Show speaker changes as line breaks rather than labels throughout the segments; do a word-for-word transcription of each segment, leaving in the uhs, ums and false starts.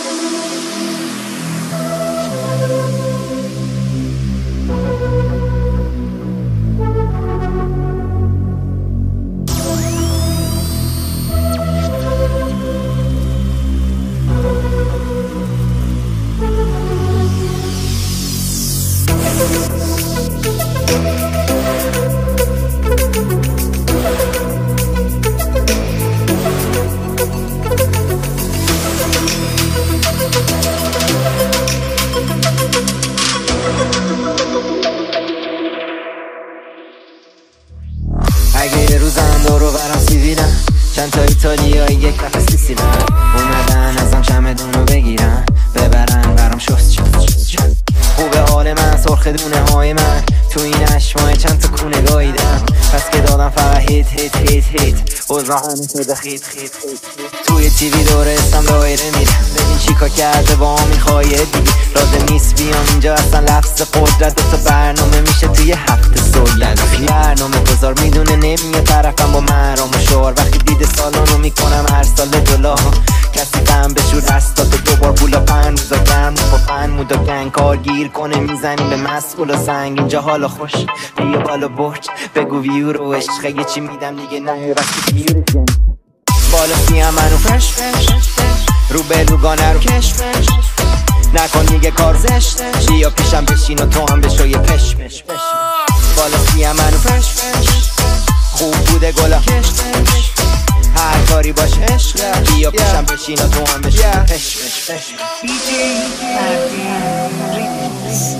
اگه یه روزم دورو برام سیبیلم چند تا ایتالیایی یک کف سیسیلم اومدن ازم چمدونو بگیرن ببرن برام شست شست شست خوبه حال من سرخ دونه های من تو این اشمای چند تا کونه گاییدم پس که دادم فقط هیت هیت هیت هیت اوزا همه شده خیت خیت خیت توی تیوی دوره استم دایره میرم ببین چیکا کرده با هم این خواهیه دیگه لازم نیست بیام اینجا اصلا لفظ قدرت دو تا برنامه میشه توی هفته سوگند برنامه گذار میدونه نمیه طرفم با مرام و شعار وقتی دید سالانو میکنم هر سال دلا کسی فهم بشور هستا تو دوبار پولا پن روزا گرم با فن مودا گنگ کار گیر کنه میزنیم به مسئول و سنگ اینجا حالا خوش بیا بالا برج بگو ویو رو عشق یه چی میدم دیگه نه وقتی ویو جن بالا سیم منو فرش فرش رو بلوگانه رو کش فرش نکن دیگه کار زشته بیا پیشم بشین و تو هم بشو یه پش پش پش بالا سیم منو فرش فرش خوب بوده گلا کش فرش هر کاری باش عشق بیا پیشم بشین و تو هم بشو یه پش پش پش بی جی مردین ریمیکس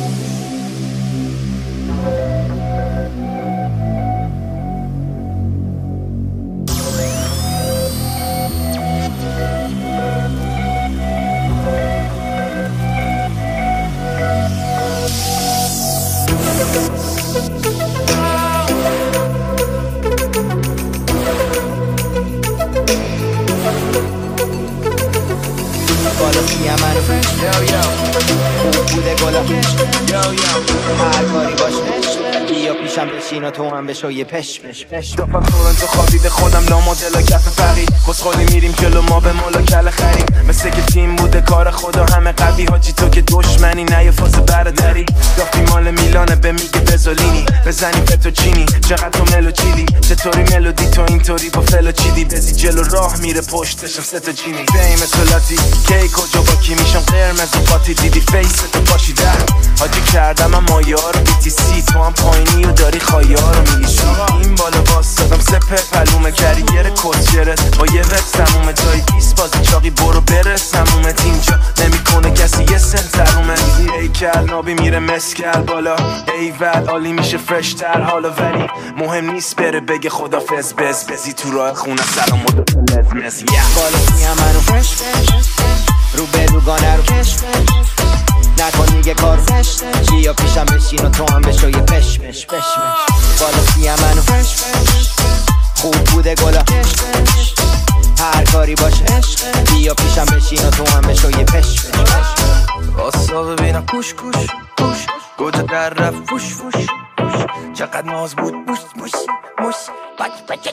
بالا سیم منو فرش خوب بوده گلا هر کاری باش عشق بیا پیشم بشین و تو هم بشو یه پش پش پش
دافم تورنتو خوابیده خودم لامادلا کف فقی کسخالی میریم جلو ما به مولا کل خریم مثل که تیم بوده کار خدا همه قوی حاجی تو که دشمنی نه یه فاز برداری دافی مال میلانه به میگه بزولینی بزنی پتوچینی چقدر تو ملو چیلی چطوری ملودی تو اینطوری با فلو چیدی بزی جلو راه میره پشتشم سه تا چینی فیم سلاتی کی کجا با کی میشم قرمز و قاطی دیدی فیس تو پاشیده حاجی کردم اما یار بی تی سی تو هم پایینی و داری خایار رو میلیشی این بالا باستادم سپر پلومه کریر کسیرت با یه وب سمومه جای دیس بازی چاقی برو بره سمومت اینجا نمیکنه کسی یه سنترومه ای کل نابی میره مسکل بالا ایول عالی میشه فرش تر حالا ولی مهم نیست بره بگه خدافز بز بزی تو راه خونه سلام و دوتا لزمز
بالا سیم منو فرش فرش رو بلوگانه رو کش فرش نکن دیگه کار زشته بیا پیشم بشین و تو هم بشو یه پش پش پش بالا سیم منو فرش فرش خوب بوده گلا کش فرش هر کاری باش عشق بیا پیشم بشین و تو هم بشو یه پش پش پش
آسا ببینم کوش کوش کوش گوجه در رفت فوش فوش چقدر ناز بود بوش بوش موش بچ بچ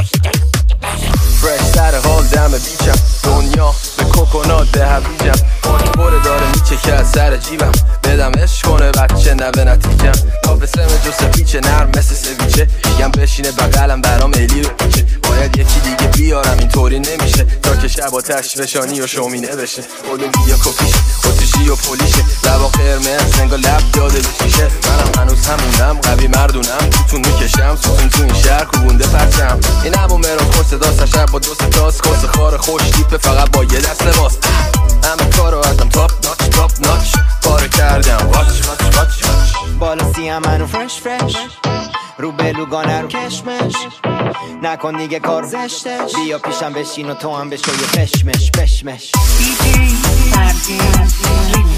فرش سر حال دم بیچم دنیا به کوکونات ده بیجم پاک بره داره میچه از سر جیبم بدم عشق کنه بچه نوه نتیجم نابسلم جو سپیچه نرم مثل سویچه میگم بشینه بقلم برام ایلی بپیچه باید یکی دیگه بیارم اینطوری نمیشه تا که شب آتش بشانی و شومینه بشه اولویا کپیشه اتشی و پولیشه لبا قرمز انگار لب داده بشیشه منم هنوز همونم قوی مردونم توتون میکشم ستون تو این شهر کوبونده پرچم این همون مراد خوش صدا شب با دو ستاس کس خار خوش دیپه فقط با یه دست لباس همه کارو ازم تاپ ناچ تاپ ناچ کار کردم واچ واچ واچ
بالا سیم منو فرش فرش رو بلوگانه رو کشمش نکن دیگه کار زشته بیا پیشم بشین و تو هم بشو یه پشمش پشمش
بی جی مردین